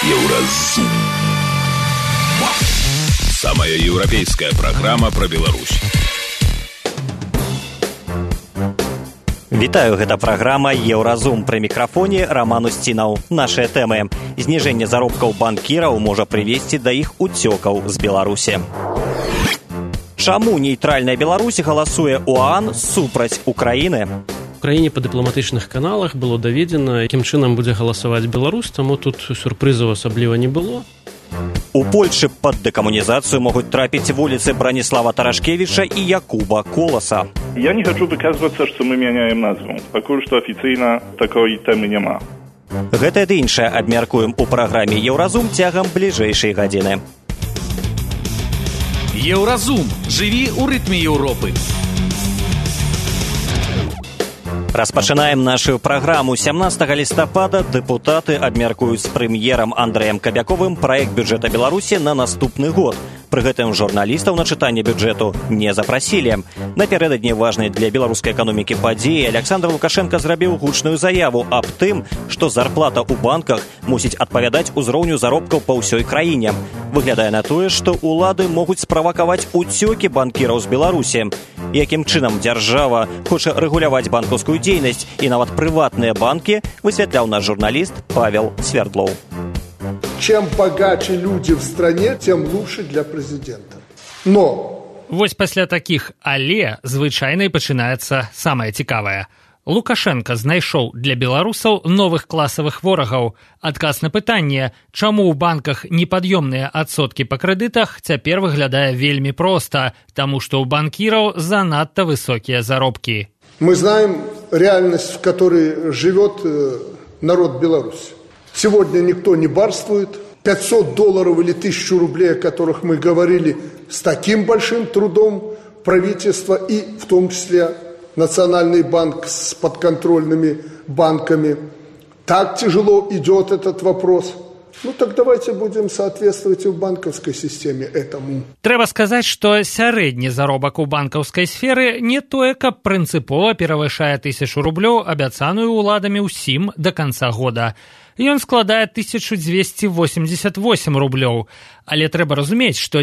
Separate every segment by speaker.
Speaker 1: Еўразум. Самая европейская программа про Беларусь.
Speaker 2: Вітаю, гэта праграма «Еўразум». Пры мікрафоне Роман Устінаў. Нашыя тэмы. Зніжэнне заробкаў банкіраў можа прывесці да іх уцёкаў з Беларусі. Чаму нейтральная Беларусь галасуе ў ОАН супраць Украіны?
Speaker 3: У краіне па дыпламатычных каналах было даведзена, якім чынам будзе галасаваць Беларусь, таму тут сюрпрызаў асабліва не было.
Speaker 2: У Польшчы пад дэкамунізацыю могуць трапіць вуліцы Браніслава Тарашкевіча і Якуба Коласа.
Speaker 4: Я не хочу выказвацца, што мы мяняем назву. Пакуль што афіцыйна такой тэмы няма.
Speaker 2: Гэта ды іншае абмяркуем у праграме «Еўразум» цягам бліжэйшай гадзіны.
Speaker 5: Еўразум. Жыві ў рытме Еўропы.
Speaker 2: Распачынаем нашу праграму. 17 лістапада дэпутаты абмяркуюць з прэм'ерам Андрэем Кабяковым праект бюджэта Беларусі на наступны год. Пры гэтым журналістаў на чытанне бюджэту не запрасілі. Напярэдадні важнай для беларускай эканомікі падзеі Александр Лукашенко зрабіў гучную заяву аб тым, што зарплата ў банках мусіць адпавядаць узроўню заробкаў па ўсёй краіне. Выглядае на тое, што ўлады могуць справакаваць уцёкі банкіраў з Беларусі. Якім чынам дзяржава хоча рэгуляваць банкаўскую дзейнасць і нават прыватныя банкі, высвятляў наш журналіст Павел Свердлоў.
Speaker 6: Чем богаче люди в стране, тем лучше для президента. Но...
Speaker 7: Вось пасля такіх «але» звычайна і пачынаецца самае цікавае. Лукашенко знайшоў для беларусаў новых класавых ворагаў. Адказ на пытанне, чаму ў банках непад'ёмныя адсоткі па крэдытах, цяпер выглядае вельмі проста, таму што ў банкіраў занадта высокія заробкі.
Speaker 6: Мы знаем реальность, в которой живет народ Беларуси. Сегодня никто не барствует. $500 или 1000 рублей, о которых мы говорили, с таким большим трудом правительства и в том числе Национальный банк с подконтрольными банками. Так тяжело идет этот вопрос. Ну так давайте будем соответствовать и в банковской системе этому.
Speaker 7: Трэба сказаць, што сярэдні заробак у банкаўскай сферы не тое, каб прынцыпова перавышае 1000 рублёў, абяцаную ўладамі ўсім да канца года. Ён складае 1288 рублёў. Але трэба разумець, што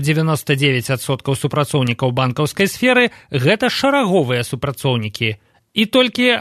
Speaker 7: 99% супрацоўнікаў банкаўскай сферы – гэта шараговыя супрацоўнікі. І толькі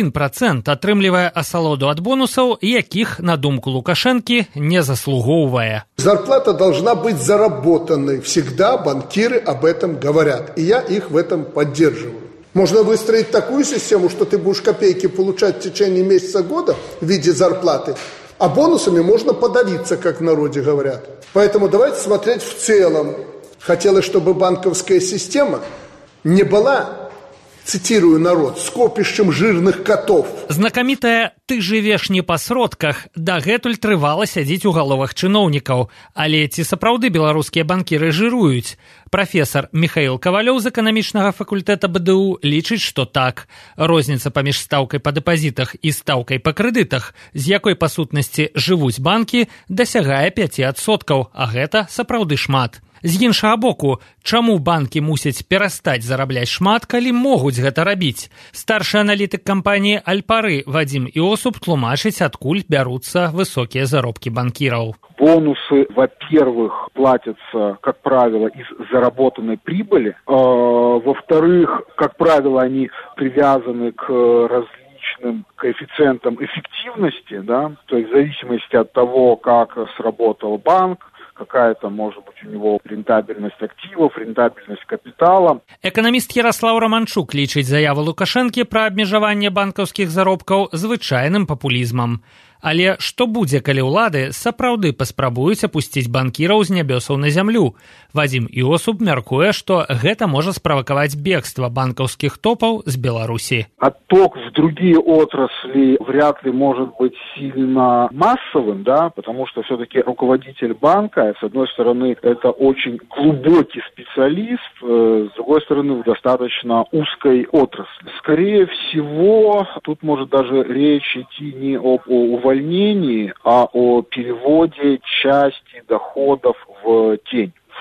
Speaker 7: 1% атрымлівае асалоду ад бонусаў, якіх, на думку Лукашэнкі, не заслугоўвае.
Speaker 6: Зарплата должна быть заработанной. Всегда банкиры об этом говорят. И я их в этом поддерживаю. Можно выстроить такую систему, что ты будешь копейки получать в течение месяца года в виде зарплаты, а бонусами можно подавиться, как в народе говорят. Поэтому давайте смотреть в целом. Хотелось, чтобы банковская система не была, цитирую народ, скопішчам жирных котов.
Speaker 7: Знакамітае «ты жывеш не па сродках» дагэтуль трывала сядзіць у галовах чыноўнікаў. Але ці сапраўды беларускія банкіры жыруюць? Прафесар Михаил Кавалёў з эканамічнага факультэта БДУ лічыць, што так. Розніца паміж стаўкай па дэпазітах і стаўкай па крэдытах, з якой па сутнасці жывуць банкі, дасягае 5%, а гэта сапраўды шмат. З іншага боку, чаму банкі мусяць перастаць зарабляць шмат, калі могуць гэта рабіць? Старшы аналітык кампаніі «Альпары» Вадим Иосуп тлумачыць, адкуль бяруцца высокія заробкі банкіраў.
Speaker 8: Бонусы, во-первых, платятся, как правило, из заработанной прибыли. Во-вторых, как правило, они привязаны к различным коэффициентам эффективности, да, то есть в зависимости от того, как сработал банк, какая-то, может быть, у него рентабельность активов, рентабельность капитала.
Speaker 7: Эканаміст Ярослаў Романчук лічыць заяву Лукашэнкі пра абмежаванне банкаўскіх заробкаў звычайным папулізмам. Але што будзе, калі ўлады сапраўды паспрабуюць апусціць банкіраў з нябёсаў на зямлю? Вадим Иосуп мяркуе, што гэта можа справакаваць бегства банкаўскіх топаў з Беларусі.
Speaker 8: Отток в другие отрасли вряд ли может быть сильно массовым, да, потому что все-таки руководитель банка, с одной стороны, это очень глубокий специалист, с другой стороны, в достаточно узкой отрасли. Скорее всего, тут может даже речь идти не об увольнении, а о переводе части доходов в тень.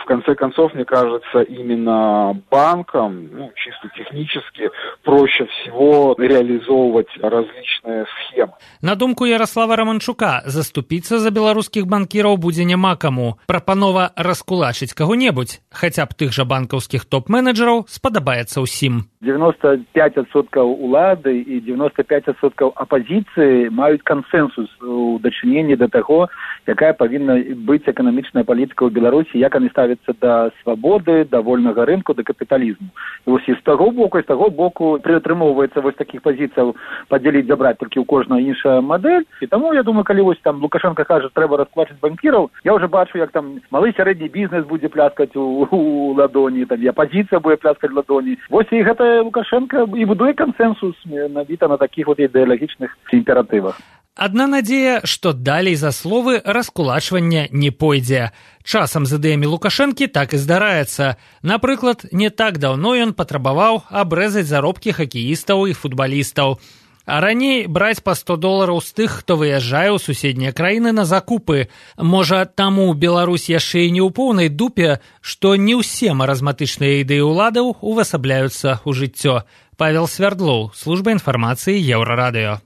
Speaker 8: В конце концов, мне кажется, именно банкам, чисто технически, проще всего реализовывать различные схемы.
Speaker 7: На думку Ярослава Романчука, заступіцца за беларускіх банкіраў будзе няма каму. Прапанова раскулачыць каго-небудзь, хаця б тых жа банкаўскіх топ-менеджераў, спадабаецца ўсім.
Speaker 9: 95% улады і 95% апозіцыі маюць кансенсус у дачыненні да таго, якая павінна быць эканамічная палітыка ў Беларусі, як яны ставяцца да свабоды, да вольнага рынку, да капіталізму. І вось і з таго боку прытрымоўваецца вось такіх пазіцыяў падзяліць, забраць толькі ў кожная іншая мадэль. І таму, я думаю, калі вось там Лукашенко кажа, трэба раскулачыць банкіраў, я ўжо бачу, як там малы сярэдні бізнес будзе пляскаць у ладоні, там і апозіцыя будзе пляскаць у ладоні. Вось і гэта Лукашенко і будуе кансенсус набіта на такіх вот ідэалагічных імператывах.
Speaker 7: Адна надзея, што далей за словы раскулачвання не пойдзе. Часам з ідэямі Лукашэнкі так і здараецца. Напрыклад, не так даўно ён патрабаваў абрэзаць заробкі хакеістаў і футбалістаў. А раней браць па $100 з тых, хто выязджае ў суседнія краіны на закупы. Можа, таму Беларусь яшчэ і не ў поўнай дупе, што не ўсе маразматычныя ідэі ўладаў увасабляюцца ў жыццё. Павел Свердлоў, служба інфармацыі Еўрарадыё.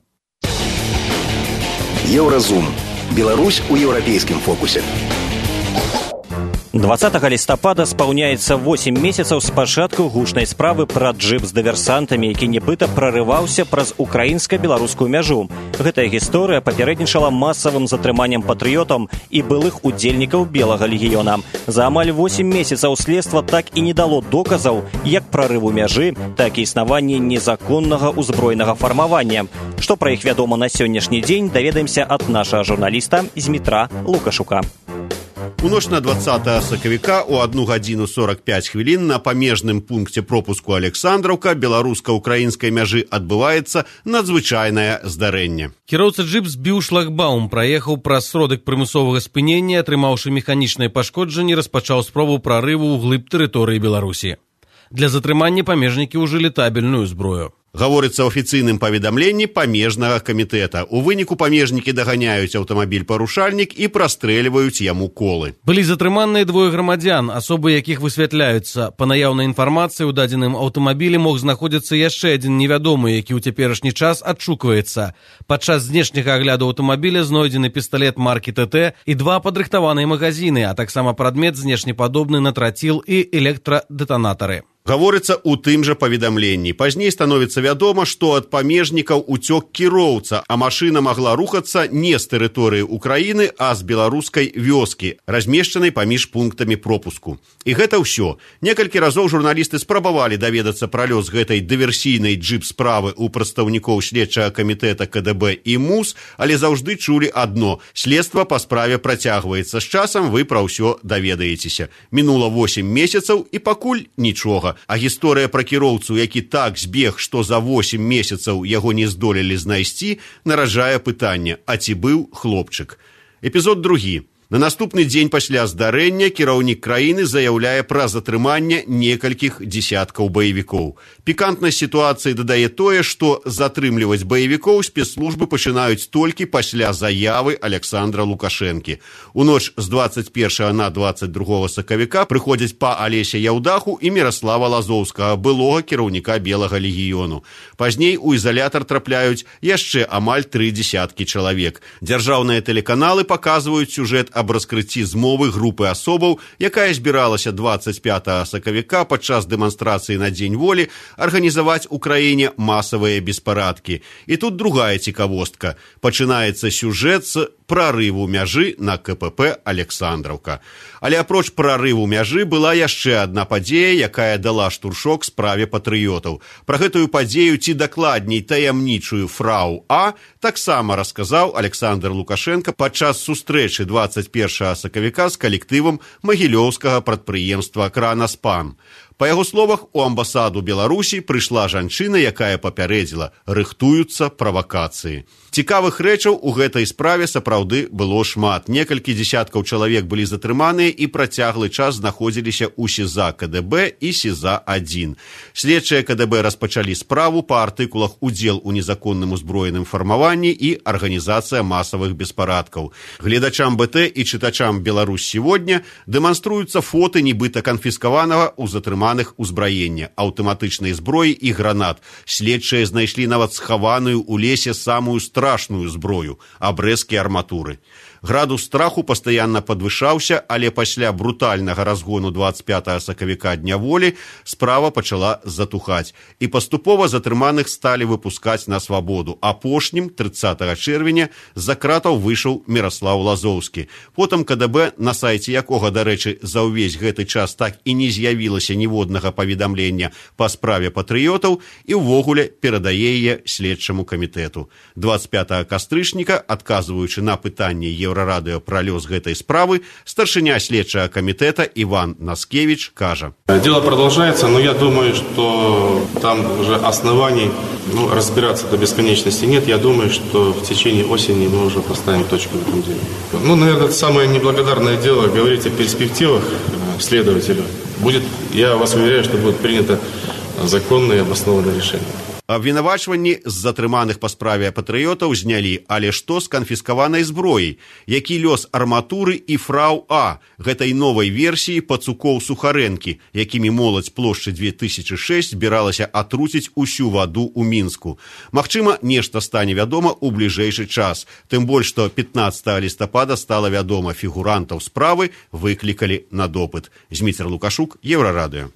Speaker 10: Еўразум. Беларусь у еўрапейскім фокусе.
Speaker 2: 20 лістапада спаўняецца 8 месяцаў з пачатку гучнай справы пра джып з дыверсантамі, які нібыта прарываўся праз украінска-беларускую мяжу. Гэтая гісторыя папярэднічала масавым затрыманнем патрыётаў і былых удзельнікаў Белага легіёна. За амаль 8 месяцаў следства так і не дало доказаў як прарыву мяжы, так і існаванне незаконнага ўзброенага фармавання. Што пра іх вядома на сённяшні дзень, даведаемся ад нашага журналіста Змітра Лукашука.
Speaker 11: У ноч на 20 сакавіка у 1 гадзіну 45 хвілін на памежным пункце пропуску Александраўка беларуска-украінскай мяжы адбываецца надзвычайнае здарэнне.
Speaker 12: Кіроўца джип збіў шлагбаум, праехаў праз сродак прымусовага спынення, атрымаўшы механічнае пашкоджанне, распачаў спробу прарыву ў глыб тэрыторыі Беларусі. Для затрымання памежнікі ўжылі табельную зброю.
Speaker 11: Гаворыцца ў афіцыйным паведамленні памежнага камітэта. У выніку памежнікі даганяюць аўтамабіль-парушальнік і прастрэльваюць яму колы.
Speaker 12: Былі затрыманыя двое грамадзян, асобы якіх высвятляюцца. Па наяўнай інфармацыі ў дадзеным аўтамабілі мог знаходзіцца яшчэ адзін невядомы, які ў цяперашні час адшукваецца. Падчас знешняга агляду аўтамабіля знойдзены пісталет маркі ТТ і 2 падрыхтаваныя магазіны, а таксама прадмет знешнепадобны на траціл і электрадэтанатары.
Speaker 11: Гаворыцца ў тым жа паведамленні. Пазней становіцца вядома, што ад памежнікаў уцёк кіроўца, а машына магла рухацца не з тэрыторыі Украіны, а з беларускай вёскі, размешчанай паміж пунктамі пропуску. І гэта ўсё. Некалькі разоў журналісты спрабавалі даведацца пра лёс гэтай дыверсійнай джип-справы ў прадстаўнікоў следчага камітэта КДБ і МУС, але заўжды чулі адно. Следства па справе працягваецца. З часам вы пра ўсё даведаецеся. Мінула 8 месяцаў і пакуль нічога. А гісторыя пра кіроўцу, які так збег, што за 8 месяцаў яго не здолелі знайсці, нараджае пытанне, а ці быў хлопчык. Эпізод 2. На наступны дзень пасля здарэння кіраўнік краіны заяўляе пра затрыманне некалькіх дзесяткаў баевікоў. Пікантнасць сітуацыі дадае тое, што затрымліваць баевікоў спецслужбы пачынаюць толькі пасля заявы Александра Лукашэнкі. У ноч з 21 на 22 сакавіка прыходзяць па Алеся Яўдаху і Міраслава Лазоўскага, былога кіраўніка Белага легіёну. Пазней у ізалятар трапляюць яшчэ амаль 3 десяткі чалавек. Дзяржаўныя тэлеканалы паказваюць сюжэт аб раскрыцці змовы групы асобаў, якая збіралася 25 сакавіка падчас дэманстрацыі на Дзень волі арганізаваць у краіне масавыя беспарадкі. І тут другая цікавостка. Пачынаецца сюжэт з прарыву мяжы на КПП Александраўка. Але апроч прарыву мяжы была яшчэ адна падзея, якая дала штуршок справе патрыётаў. Пра гэтую падзею, ці дакладней таямнічую фрау А, таксама расказаў Александр Лукашенко падчас сустрэчы 21 сакавіка з калектывам магілёўскага прадпрыемства «Кранаспам». Па яго словах, у амбасаду Беларусі прыйшла жанчына, якая папярэдзіла: рыхтуюцца правакацыі. Цікавых рэчаў у гэтай справе сапраўды было шмат. Некалькі дзесяткаў чалавек былі затрыманыя і працяглы час знаходзіліся ў СІЗА КДБ і СІЗА-1. Следчыя КДБ распачалі справу па артыкулах «Удзел у незаконным узброеным фармаванні» і «Арганізацыя масавых беспарадкаў». Гледачам БТ і чытачам «Беларусь сегодня» дэманструюцца фоты нібыта канфіскаванага ў затрыманых узбраення, аўтаматычнай зброі і гранат. Следчыя знайшлі нават схаваную ў лесе самую страшную зброю – абрэзкі арматуры. Градус страху пастаянна падвышаўся, але пасля брутальнага разгону 25 сакавіка Дня волі справа пачала затухаць. І паступова затрыманых сталі выпускаць на свабоду. Апошнім, 30 чэрвеня, з-за кратаў выйшаў Міраслаў Лазоўскі. Потым КДБ, на сайце якога, дарэчы, за ўвесь гэты час так і не з'явілася ніводнага паведамлення па справе патрыётаў, і ўвогуле перадае яе следчаму камітэту. 25 кастрычніка, адказваючы на пытанне Еўрарадыё пра лёс гэтай справы, старшыня следчага камітэта Иван Наскевич кажа:
Speaker 13: Дело продолжается, но я думаю, что там уже оснований разбираться до бесконечности нет. Я думаю, что в течение осени мы уже поставим точку в этом деле. Наверное, это самое неблагодарное дело говорить о перспективах следователя. Я вас уверяю, что будет принято законное и обоснованное решение.
Speaker 11: Абвінавачванні з затрыманых па справе патрыётаў знялі, але што з канфіскаванай зброяй? Які лёс арматуры і фрау А, гэтай новай версіі пацукоў Сухарэнкі, якімі моладзь плошчы 2006 збіралася атруціць усю ваду ў Мінску? Магчыма, нешта стане вядома ў бліжэйшы час. Тым больш, што 15 лістапада стала вядома, фігурантаў справы выклікалі на допыт. Зміцер Лукашук, Еўрарадыё.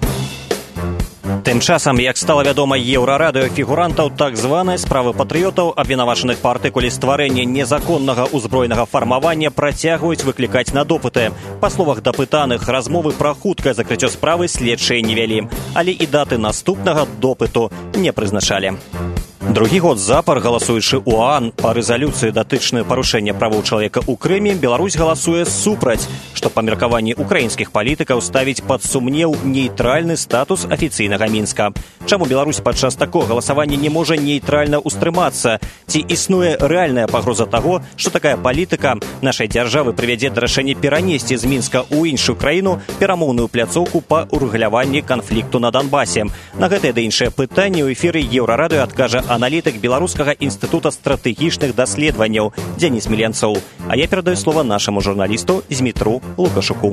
Speaker 2: Тым часам, як стала вядома Еўрарадыё, фігурантаў так званай справы патрыётаў, абвінавачаных па артыкуле стварэння незаконнага ўзброенага фармавання, працягваюць выклікаць на допыты. Па словах дапытаных, размовы пра хуткае закрыццё справы следчыя не вялі, але і даты наступнага допыту не прызначалі. Другі год запар, галасуючы ў ОАН па рэзалюцыі датычнай парушэння правоў чалавека ў Крыме, Беларусь галасуе супраць, што па меркаванні украінскіх палітыкаў ставіць пад сумнеў нейтральны статус афіцыйнага Мінска. Чаму Беларусь падчас такога галасавання не можа нейтральна ўстрымацца? Ці існуе рэальная пагроза таго, што такая палітыка нашай дзяржавы прывядзе да рашэння перанесці з Мінска ў іншую краіну перамоўную пляцоўку па урэгуляванні канфлікту на Донбасе? На гэтыя ды іншыя пытанні ў эфіры Еўрарадыё адкажа аналітык Беларускага інстытута стратэгічных даследаванняў Дзяніс Міленцоў. А я перадаю слова нашаму журналісту Змітру Лукашуку.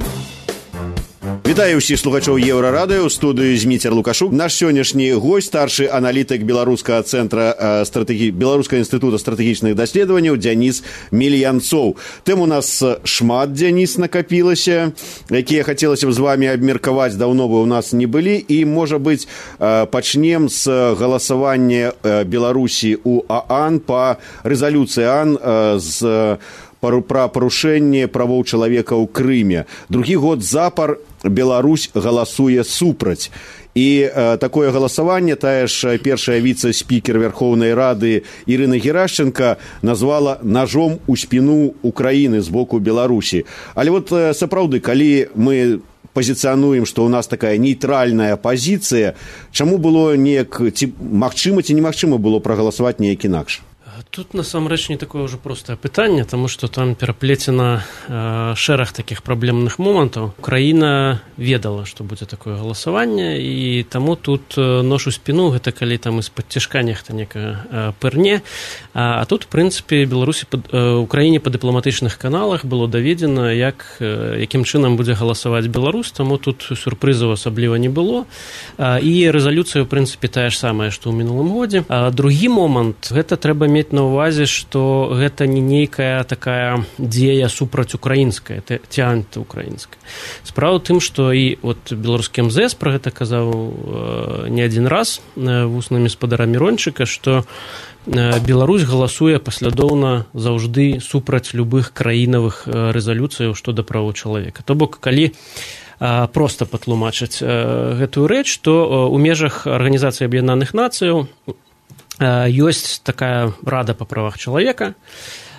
Speaker 11: Вітаю ўсіх слухачоў Еўрарадыё, у студыі Зміцер Лукашук. Наш сённяшні госць, старшы аналітык Беларускага цэнтра Беларускага інстытута стратэгічных даследаванняў Дзяніс Міленцоў. Тэм у нас шмат, Дзяніс, накапілася, якія хацелася б з вамі абмеркаваць, даўно вы ў нас не былі, і, можа быць, пачнем з галасавання Беларусі ў ААН па рэзалюцыі ААН з пра парушэнне правоў чалавека ў Крыме. Другі год запар Беларусь галасуе супраць. І такое галасаванне тая ж першая віцэ-спікер Верховнай Рады Ірына Герашченка назвала ножом у спіну Украіны з боку Беларусі. Але вот сапраўды, калі мы пазіцыянуем, што ў нас такая нейтральная пазіцыя, чаму было неяк, ці магчыма, ці немагчыма было прагаласаваць неяк інакш?
Speaker 3: Тут насамрэч не такое ўжо простае пытанне, таму што там пераплецена шэраг такіх праблемных момантаў. Украіна ведала, што будзе такое галасаванне, і таму тут нож у спіну, гэта калі там з-пад цішка нехта некага пырне. А тут, в прынцыпе, Украіне па дыпламатычных каналах было даведзена, якім чынам будзе галасаваць Беларусь, таму тут сюрпрызаў асабліва не было. І рэзалюцыя, в прынцыпе, тая ж самая, што ў мінулым годзе. Другі момант, гэта трэба мець на ўвазе, што гэта не нейкая такая дзея супрацьукраінская, ці антыукраінская. Справа ў тым, што і беларускі МЗС пра гэта казаў не адзін раз вуснамі спадара Мірончыка, што Беларусь галасуе паслядоўна заўжды супраць любых краінавых рэзалюцыяў што да правоў чалавека. То бок, калі проста патлумачыць гэтую рэч, то ў межах Арганізацыі Аб'яднаных Нацыяў ёсць такая рада па правах чалавека,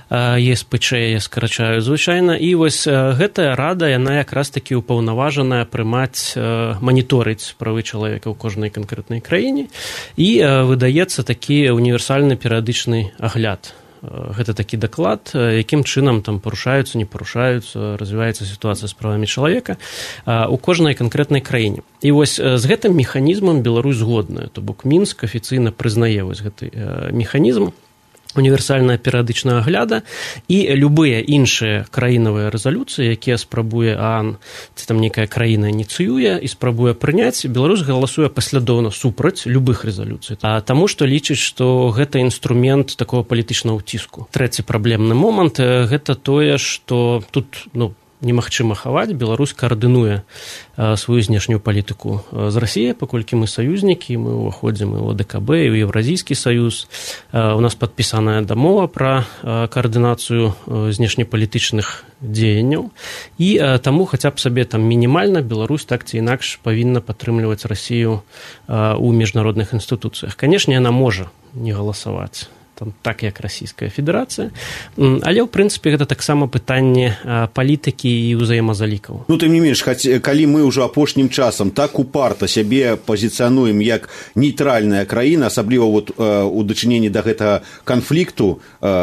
Speaker 3: ЕСПЧ скарачаюць звычайна, і вось гэтая рада, яна якраз такі ўпаўнаважаная прымаць, маніторыць правы чалавека ў кожнай канкрэтнай краіне, і выдаецца такі універсальны перыядычны агляд. Гэта такі даклад, якім чынам там парушаюцца, не парушаюцца, развіваецца сітуацыя з правамі чалавека у кожнай канкрэтнай краіне. І вось з гэтым механізмам Беларусь згодная, то бок Мінск афіцыйна прызнае вось гэты механізм універсальная перыядычная агляда, і любыя іншыя краінавыя рэзалюцыі, якія спрабуе ААН, ці там нейкая краіна ініцыюе і спрабуе прыняць, Беларусь галасуе паслядоўна супраць любых рэзалюцый, таму што лічыць, што гэта інструмент такого палітычнага ўціску. Трэці праблемны момант гэта тое, што тут, немагчыма хаваць, Беларусь каардынуе сваю знешнюю палітыку з Расіяй, паколькі мы саюзнікі, мы ўваходзім і ў ОДКБ, і ў Еўразійскі саюз. У нас падпісаная дамова пра каардынацыю знешнепалітычных дзеянняў, і таму хаця б сабе там мінімальна Беларусь так ці інакш павінна падтрымліваць Расію ў міжнародных інстытуцыях. Канешне, яна можа не галасаваць там, так як Расійская Федэрацыя, але ў прынцыпе гэта таксама пытанне палітыкі і ўзаемазалікаў.
Speaker 11: Тым не менш, калі мы ўжо апошнім часам так упарта сябе пазіцыянуем як нейтральная краіна, асабліва у дачыненні да гэтага канфлікту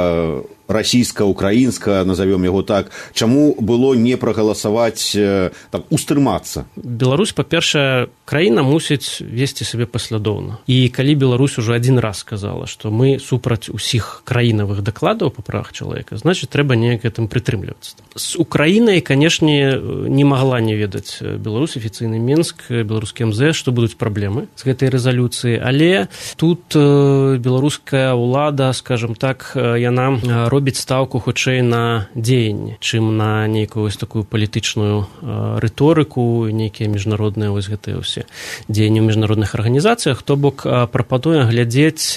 Speaker 11: расійска-украінска, назовем яго так, чаму было не прагаласаваць, устрымацца?
Speaker 3: Беларусь, па-першае, краіна мусіць весці сябе паслядоўна. І калі Беларусь ужо адзін раз сказала, што мы супраць усіх краінавых дакладаў па правах чалавека, значыць, трэба неяк гэтым прытрымлівацца. З Украінай, канешне, не магла не ведаць Беларусь, афіцыйны Мінск, беларускі МЗ, што будуць праблемы з гэтай рэзалюцыі, але тут беларуская ўлада, скажем так, яна робіць стаўку хутчэй на дзеянні, чым на нейкую вось такую палітычную рыторыку, нейкія міжнародныя вось гэтыя ўсе дзеянні ў міжнародных арганізацыях, то бок прапануе глядзець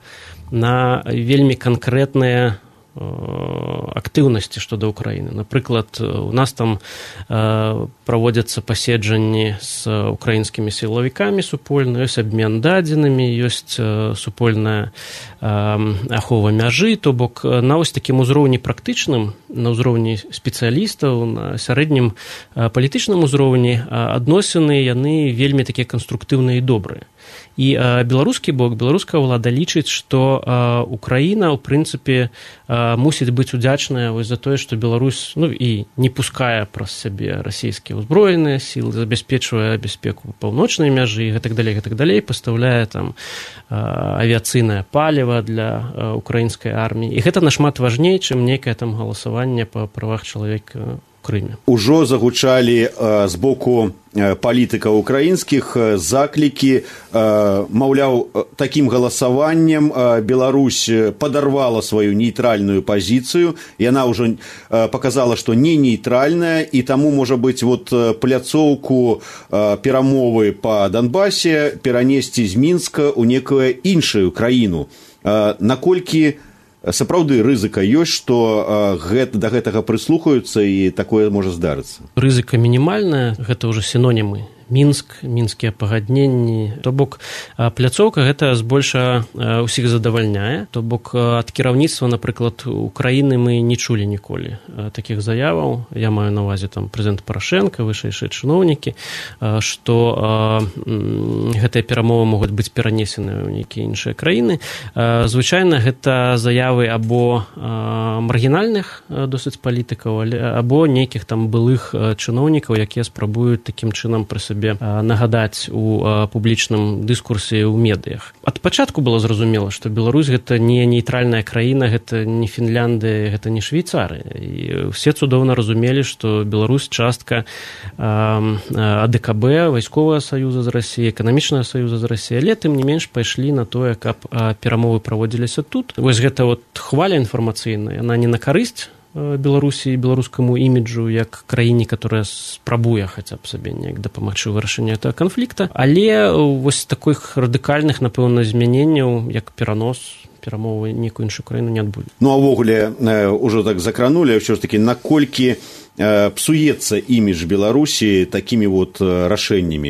Speaker 3: на вельмі канкрэтныя актыўнасці што да Украіны. Напрыклад, у нас там праводзяцца паседжанні з украінскімі сілавікамі супольна, ёсць абмен дадзенымі, ёсць супольная ахова мяжы, то бок на вось такім узроўні практычным, на ўзроўні спецыялістаў, на сярэднім палітычным узроўні адносіны яны вельмі такія канструктыўныя і добрыя. І беларускі бок, беларуская ўлада лічыць, што Украіна, ў прынцыпе, мусіць быць удзячная вось за тое, што Беларусь і не пускае праз сябе расійскія ўзброеныя сілы, забяспечвае бяспеку паўночнай мяжы і гэтак далей, пастаўляе там авіяцыйнае паліва для украінскай арміі. І гэта нашмат важней, чым нейкае там галасаванне па правах чалавека Крыме.
Speaker 11: Ужо загучалі з боку палітыкаў украінскіх заклікі, маўляў, такім галасаваннем Беларусь падарвала сваю нейтральную пазіцыю, яна ўжо паказала, што не нейтральная, і таму, можа быць, пляцоўку перамовы па Донбасе перанесці з Мінска ў некую іншую краіну. Наколькі сапраўды рызыка ёсць, што да гэтага прыслухаюцца і такое можа здарыцца?
Speaker 3: Рызыка мінімальная, гэта ўжо сінонімы. Мінск, мінскія пагадненні. То бок пляцоўка гэта збольша ўсіх задавальняе. То бок ад кіраўніцтва, напрыклад, Украіны мы не чулі ніколі такіх заяваў. Я маю на ўвазе там прэзідэнт Парашенка, вышэйшыя чыноўнікі, што гэтыя перамовы могуць быць перанесены ў нейкія іншыя краіны. Звычайна гэта заявы або маргінальных досыць палітыкаў, або нейкіх там былых чыноўнікаў, якія спрабуюць такім чынам пры сабе нагадаць у публічным дыскурсе ў медыях. Ад пачатку было зразумела, што Беларусь гэта не нейтральная краіна, гэта не Фінляндыя, гэта не Швейцарыя. І все цудоўна разумелі, што Беларусь частка АДКБ, вайсковага саюза з Расіяй, эканамічнага саюза з Расіяй, але тым не менш пайшлі на тое, каб перамовы праводзіліся тут. Вось гэта хваля інфармацыйная, яна не на карысць Беларусі і беларускаму іміджу як краіне, которая спрабуе хаця б сабе неяк дапамагчы вырашэнню этого канфлікта, але вось таких радыкальных, напэўна, змяненняў, як перанос перамовы нейкую іншую краіну не адбудзе.
Speaker 11: А ввогуле ўжо так закранули, ўсё ж таки, наколькі псуецца імідж Беларусі такімі рашэннямі.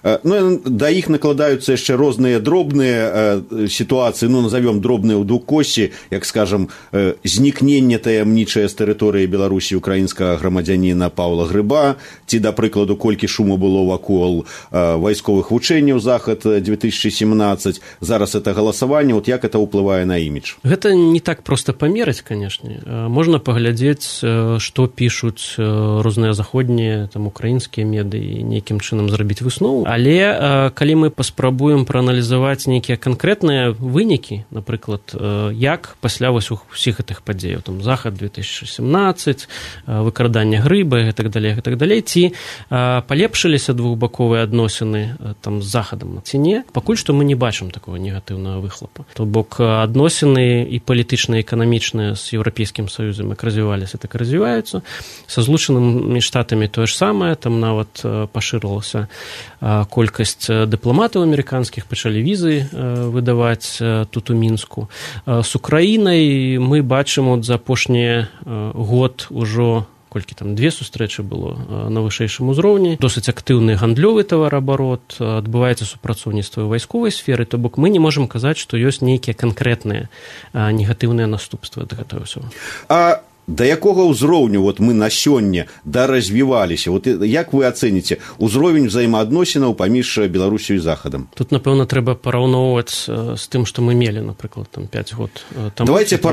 Speaker 11: Да іх накладаюцца яшчэ розныя дробныя сітуацыі, назовём дробныя ў двукосці, як скажам, знікненне таямнічае з тэрыторыі Беларусі украінскага грамадзяніна Паўла Грыба, ці, да прыкладу, колькі шуму было вакол вайсковых вучэнняў Захад-2017. Зараз это галасаванне, як это ўплывае на імідж?
Speaker 3: Гэта не так проста памераць, канешне. Можна паглядзець, што пішуць розныя заходнія, украінскія медыі, нейкім чынам зрабіць выснову. Але калі мы паспрабуем прааналізаваць нейкія канкрэтныя вынікі, напрыклад, як пасля усіх гэтых падзеяў, Захад-2017, выкрадання Грыба і так далей, ці палепшыліся двухбаковыя адносіны з Захадам, ці не, пакуль што мы не бачым такого негатыўнага выхлапа. То бок адносіны і палітычныя, эканамічныя з Еўрапейскім Саюзам як развіваліся, так і развіваюцца. Са Злучанымі Штатамі тое ж самае, там нават пашырылася колькасць дыпламатаў амерыканскіх, пачалі візы выдаваць тут у Мінску. З Украінай мы бачым за апошні год ужо колькі там 2 сустрэчы было на вышэйшым узроўні, досыць актыўны гандлёвы тавараабарот, адбываецца супрацоўніцтва ў вайсковай сферы, то бок мы не можам казаць, што ёсць нейкія канкрэтныя негатыўныя наступствы ад гэтага ўсяго.
Speaker 11: Да якога ўзроўню мы на сёння даразвіваліся? Як вы ацэніце ўзровень взаемаадносінаў паміж Беларусю і Захадам?
Speaker 3: Тут, напэўна, трэба параўноўваць з тым, што мы мелі, напрыклад, 5 год таму.
Speaker 11: Давайте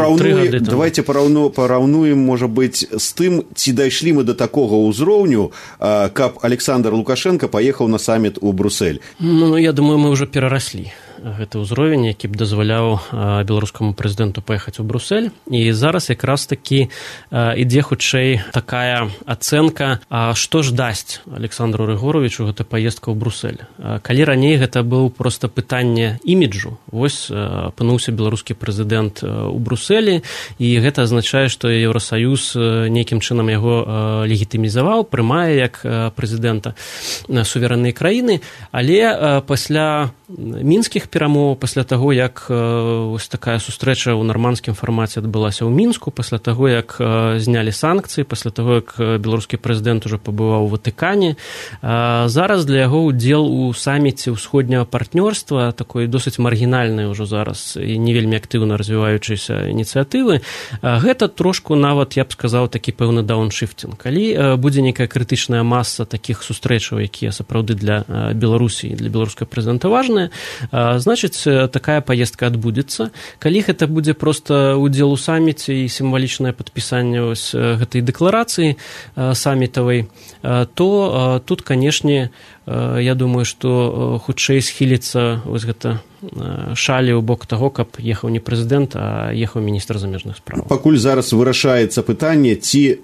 Speaker 11: параўнуем, можа быць, з тым, ці дайшлі мы да такога ўзроўню, каб Александр Лукашенко паехаў на саміт у Брусэль.
Speaker 3: Я думаю, мы ўжо перараслі гэты ўзровень, які б дазваляў беларускаму прэзідэнту паехаць у Брусэль. І зараз якраз такі ідзе хутчэй такая ацэнка, што ж дасць Александру Рыгоровичу гэта паездка ў Брусэль. Калі раней гэта быў проста пытанне іміджу, вось апынуўся беларускі прэзідэнт у Брусэлі, і гэта азначае, што Еўрасаюз нейкім чынам яго легітымізаваў, прымае як прэзідэнта суверэннай краіны, але пасля мінскіх перамоў, пасля таго, як вось такая сустрэча ў нармандскім фармаце адбылася ў Мінску, пасля таго, як знялі санкцыі, пасля таго, як беларускі прэзідэнт ужо пабываў у Ватыкане, зараз для яго ўдзел у саміце ўсходняга партнёрства, такой досыць маргінальнай ужо зараз і не вельмі актыўна развіваючыся ініцыятывы, гэта трошку нават, я б сказаў, такі пэўны дауншыфтінг. Калі будзе нейкая крытычная маса такіх сустрэчаў, якія сапраўды для Беларусі і для беларускага прэзідэнта важныя, значыць, такая паездка адбудзецца. Калі гэта будзе проста ўдзел у саміце і сімвалічнае падпісанне гэтай дэкларацыі самітавай, то тут, канешне, я думаю, што хутчэй схіліцца вось гэта шалі ў бок таго, каб ехаў не прэзідэнт, а ехаў міністр замежных спраў.
Speaker 11: Пакуль зараз вырашаецца пытанне, ці,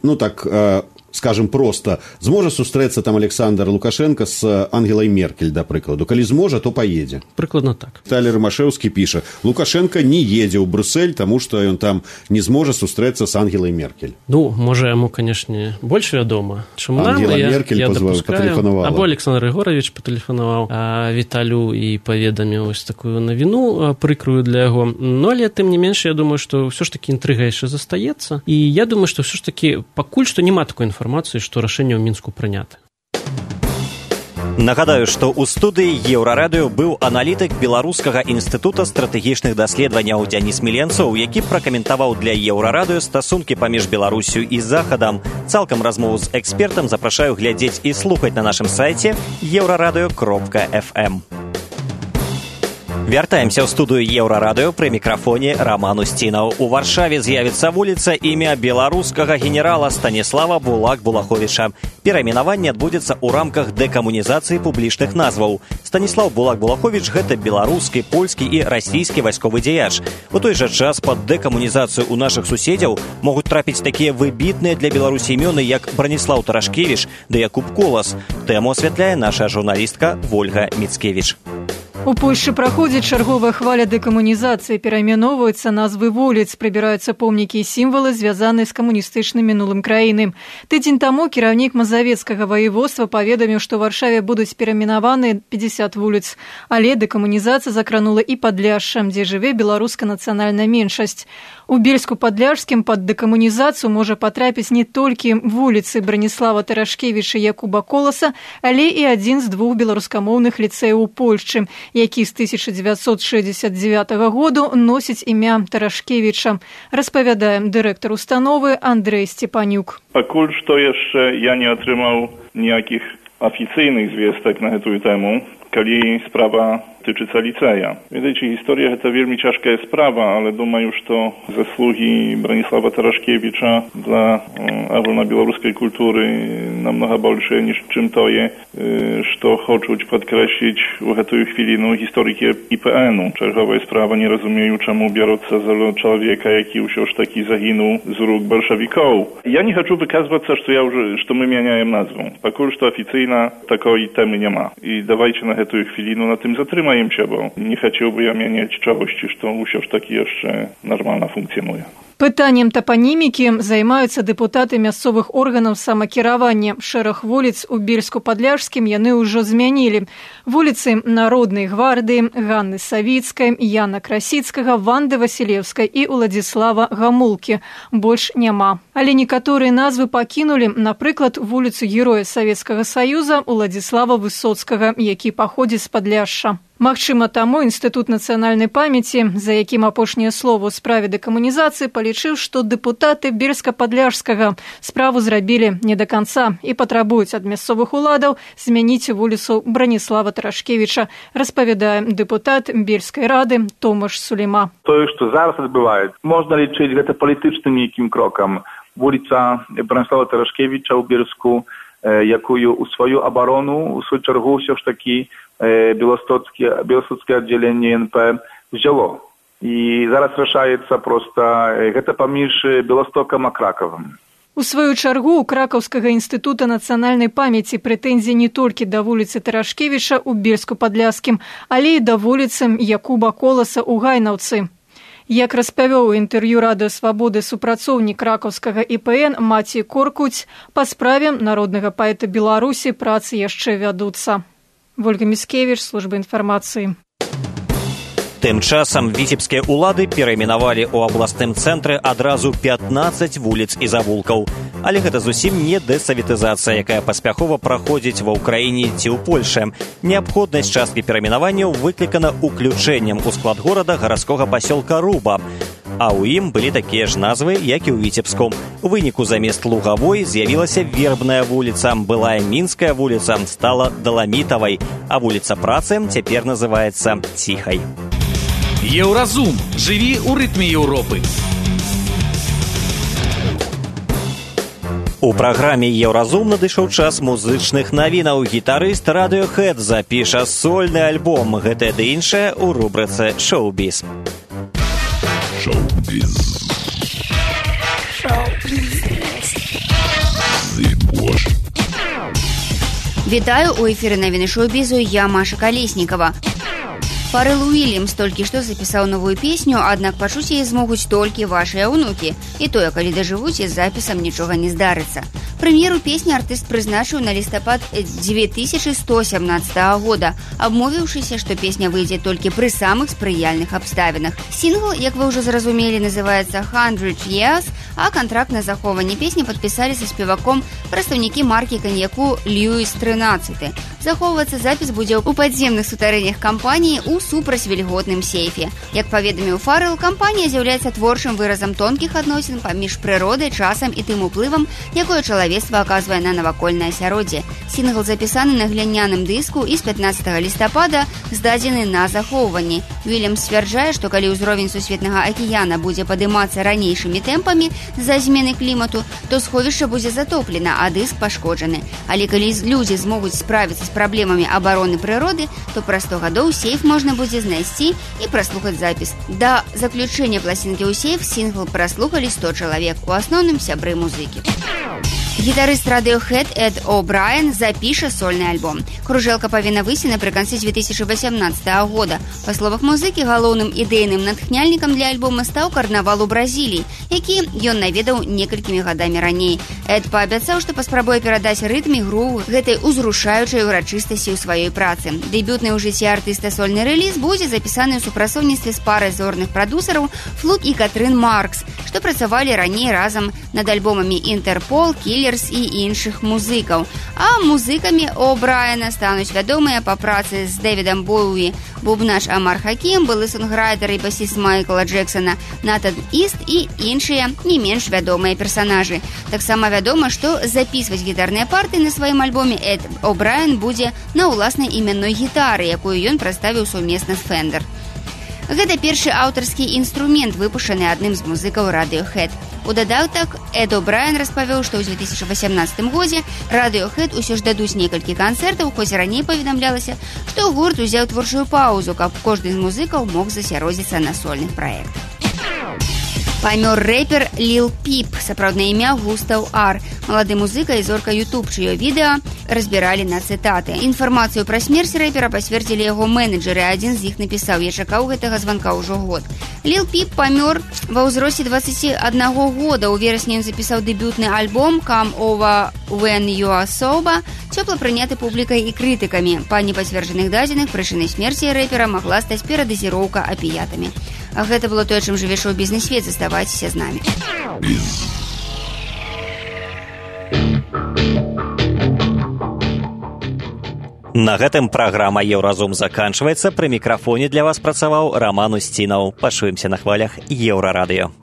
Speaker 11: скажем проста, зможа сустрэцца там Александр Лукашенко з Ангелай Меркель, да прыкладу. Калі зможа, то паедзе.
Speaker 3: Прыкладна так.
Speaker 11: Віталій Ромашэўскі піша, Лукашенко не едзе ў Брюссель, таму што ён там не зможа сустрэцца з Ангелай Меркель.
Speaker 3: Можа, яму, канешне, больш вядома, чым нам.
Speaker 11: Ангела Меркель патэлефанавала.
Speaker 3: Або Александр Рыгорович патэлефанаваў Віталю і паведаміў вось такую навіну прыкрую для яго. Але, тым не менш, я думаю, што ўсё ж такі інтрыга яшчэ застаецца. І я думаю, што ўсё ж такі пакуль што няма такой інфармацыі, што рашэнне ў Мінску прынята.
Speaker 2: Нагадаю, што ў студыі Еўрарадыё быў аналітык Беларускага інстытута стратэгічных даследаванняў Дзяніс Міленцаў, які пракаментаваў для Еўрарадыё стасункі паміж Беларусю і Захадам. Цалкам размову з экспертам запрашаю глядзець і слухаць на нашым сайце euradio.fm. Вяртаемся ў студыю Еўрарадыё, пры мікрафоне Раман Усцінаў. У Варшаве з'явіцца вуліца імя беларускага генерала Станіслава Булак-Булаховіча. Перайменаванне адбудзецца ў рамках дэкамунізацыі публічных назваў. Станіслав Булак-Булаховіч – гэта беларускі, польскі і расійскі вайсковы дзеяч. У той жа час пад дэкамунізацыю ў нашых суседзяў могуць трапіць такія выбітныя для Беларусі імёны, як Браніслаў Тарашкевіч ды Якуб Колас. Тэму асвятляе наша журналістка Вольга Міцкевіч.
Speaker 14: У Польшчы праходзіць чарговая хваля дэкамунізацыі, перайменоўваюцца назвы вуліц, прыбіраюцца помнікі і сімвалы, звязаныя з камуністычным мінулым краіны. Тыдзень таму кіраўнік мазавецкага ваеводства паведаміў, што ў Варшаве будуць перайменаваны 50 вуліц. Але дэкамунізацыя закранула і Падляшша, дзе жыве беларуская нацыянальная меншасць. У Бельску-Падляшскім пад дэкамунізацыю можа патрапіць не толькі вуліцы Браніслава Тарашкевіча і Якуба Коласа, але і адзін з двух беларускамоўных ліцэяў у Польшчы, які з 1969 году носіць імя Тарашкевіча, распавядае дырэктар установы Андрэй Сцепанюк.
Speaker 4: Пакуль што яшчэ я не атрымаў ніякіх афіцыйных звестак на гэтую тэму, калі справа тычыцца ліцэя. Ведаеце, гісторыя гэта вельмі цяжкая справа, але думаю, што заслугі Браніслава Тарашкевіча для агульнабеларускай культуры намнога большыя, ніж чым тое, што хочуць падкрэсліць у гэтую хвіліну гісторыкі ІПН-у. Чарговая справа, не разумею, чаму бяруцца за чалавека, які ўсё ж такі загінуў з рук бальшавікоў. Я не хачу выказвацца, што мы мяняем назву. Пакуль што афіцыйна такой тэмы няма. І давайце на гэтую хвіліну на тым затрымаемся, bo nie chciałby ja mieniać czegoś, што ўсё ж такі яшчэ нармальна функцыянуе.
Speaker 14: Пытаннем тапанімікі займаюцца дэпутаты мясцовых органаў самакіравання. Шэраг вуліц у Бельску-Падляшскім яны ўжо змянілі. Вуліцы Народнай гвардыі, Ганны Савіцкай, Яна Красіцкага, Ванды Васілеўскай і Уладзіслава Гамулкі. Больш няма. Але некаторыя назвы пакінулі, напрыклад, вуліцу Героя Савецкага Саюза Уладзіслава Высоцкага, які паходзіць з Падляшша. Магчыма, таму Інстытут нацыянальнай памяці, за якім апошняе слова ў справе дэкамунізацыі, палічыў, што дэпутаты Бельска-Падляшскага справу зрабілі не да канца і патрабуюць ад мясцовых уладаў змяніць вуліцу Браніслава Тарашкевіча, распавядае дэпутат Бельскай рады Томаш Сулейма.
Speaker 15: Тое, што зараз адбываецца, можна лічыць гэта палітычным нейкім крокам. Вуліца Браніслава Тарашкевіча ў Бельску, якую у сваю абарону, у сваю чаргу ўсё ж такі беластоцкае аддзяленне НП взяло. І зараз рашаецца проста гэта паміж Беластокам а Кракавам.
Speaker 14: У сваю чаргу у Кракаўскага інстытута нацыянальнай памяці прэтэнзіі не толькі да вуліцы Тарашкевіча ў Бельску-Падляшскім, але і да вуліцы Якуба Коласа ў Гайнаўцы. Як распавёў у інтэрв'ю Радыё Свабоды супрацоўнік кракаўскага ІПН Маці Коркуць, па справе народнага паэта Беларусі працы яшчэ вядуцца. Вольга Міскевіч, служба інфармацыі.
Speaker 2: Тым часам віцебскія ўлады перайменавалі ў абласным цэнтры адразу 15 вуліц і завулкаў. Але гэта зусім не дэсаветызацыя, якая паспяхова праходзіць ва ўкраіне ці ў Польшы. Неабходнасць часткі перайменаванняў выклікана уключэннем у склад горада гарадскога пасёлка Руба. А ў ім былі такія ж назвы, як і ў Віцебску. У выніку замест Лугавой з'явілася Вербная вуліца, былая Мінская вуліца стала Даламітавай, а вуліца Працы цяпер называецца Ціхай.
Speaker 5: Еўразум. Жыві ў рытме Еўропы.
Speaker 2: У праграме «Еўразум» надышоў час музычных навінаў. Гітарыст Radiohead запіша сольны альбом. Гэтае ды іншае ў рубрыцы «Шоу-біз».
Speaker 1: Шоу-біз.
Speaker 16: Вітаю, у эфіры навіны шоу-бізу, я Маша Калеснікава. Фарэл Уільямс толькі што запісаў новую песню, аднак пачуць яе змогуць толькі вашыя ўнукі. І тое, калі дажывуць, з запісам нічога не здарыцца. Прэм'еру песні артыст прызначыў на лістапад 2117 года, абмовіўшыся, што песня выйдзе толькі пры самых спрыяльных абставінах. Сінгл, як вы ўжо зразумелі, называецца «100 Years», а кантракт на захоўванне песні падпісалі са спеваком прадстаўнікі маркі каньяку «Льюіс 13». Захоўвацца запіс будзе ў падземных сутарэннях кампаніі ў супрацьвільготным сейфе. Як паведаміў Фарэл, кампанія з'яўляецца творчым выразам тонкіх адносін паміж прыродай, часам і тым уплывам, якое чалавецтва аказвае на навакольнае асяроддзе. Сінгл запісаны на гліняным дыску і з 15 лістапада здадзены на захоўванні. Уільямс сцвярджае, што калі ўзровень сусветнага акіяна будзе падымацца ранейшымі тэмпамі з-за змены клімату, то сховішча будзе затоплена, а дыск пашкоджаны. Але калі людзі змогуць справіцца з праблемамі абароны прыроды, то праз 100 гадоў сейф можна будзе знайсці і праслухаць запіс. Да заключэння пласінкі ў сейф сінгл праслухалі 100 чалавек, у асноўным сябры музыкі. Гітарыст Radiohead Эд О'Брайен запіша сольны альбом. Кружэлка павінна выйсці напрыканцы 2018 года. Па словах музыкі, галоўным ідэйным натхняльнікам для альбома стаў карнавал у Бразіліі, які ён наведаў некалькімі гадамі раней. Эд паабяцаў, што паспрабуе перадаць рытм і гру гэтай узрушаючай урачыстасці ў сваёй працы. Дэбютны ў жыцці артыста сольны рэліз будзе запісаны ў супрацоўніцтве з парай зорных прадусараў Флук і Катрын Маркс, што працавалі раней разам над альбомамі «Інтэрпол», «Кілерс» і іншых музыкаў. А музыкамі О'Брайена стануць вядомыя па працы з Дэвідам Боуі, бубнач Амар Хакім, былы сонграйтер і басіст Майкла Джексона Натан Іст і іншыя не менш вядомыя персанажы. Таксама вядома, што запісваць гітарныя партыі на сваім альбоме Эд О'Брайен будзе на ўласнай іменной гітары, якую ён прадставіў сумесна з Фендер. Гэта першы аўтарскі інструмент, выпушчаны адным з музыкаў Radiohead. У дадатак Эд О'Брайен распавёў, што ў 2018 годзе Radiohead усё ж дадуць некалькі канцэртаў, хоць раней паведамлялася, што гурт узяў творчую паузу, каб кожны з музыкаў мог засяродзіцца на сольных праектах. Памёр рэпер Лил Пип, сапраўднае імя Густаў Ар, малады музыка і зорка YouTube, чыё відэа разбіралі на цытаты. Інфармацыю пра смерць рэпера пацвердзілі яго менеджеры, адзін з іх напісаў: «Я чакаў гэтага званка ўжо год». Лил Пип памёр ва ўзросце 21 года. У верасні ён запісаў дэбютны альбом «Come Over When You Are Sober», цёпла прыняты публікай і крытыкамі. Па непацверджаных дадзеных, прычынай смерці рэпера магла стаць перадазіроўка апіятамі. А гэта было тое, чым жыве шоу-бізнес-свет. Заставайцеся з намі.
Speaker 2: На гэтым праграма «Еўразум» заканчваецца. Пры мікрафоне для вас працаваў Раман Усцінаў. Пачуемся на хвалях Еўрарадыё.